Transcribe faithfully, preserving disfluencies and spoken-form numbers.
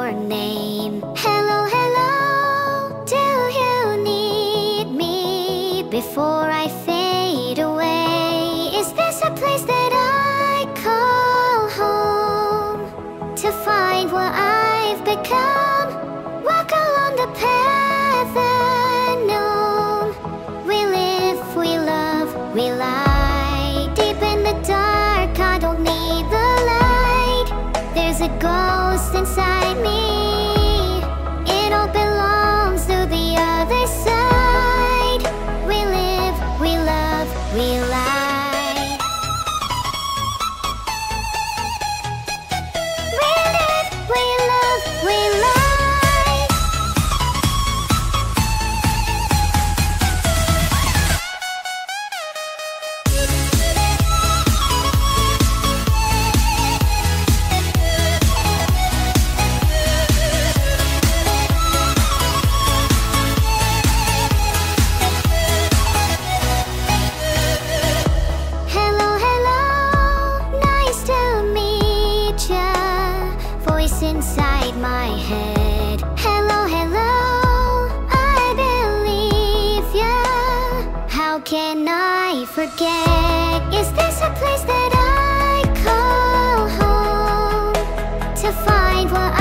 your name. Hello, hello, do you need me before I fade away? Is this a place that I call home? To find what I've become, walk along the path unknown. We live, we love, we lie. Deep in the dark, I don't need the light. There's a ghost inside me. It all belongs to the other side. We live, we love, we lie. We live, we love, we lie. Hello, hello, nice to meet ya. Voice inside my head. Hello, hello, I believe ya. How can I forget? Is this a place that I call home? To find what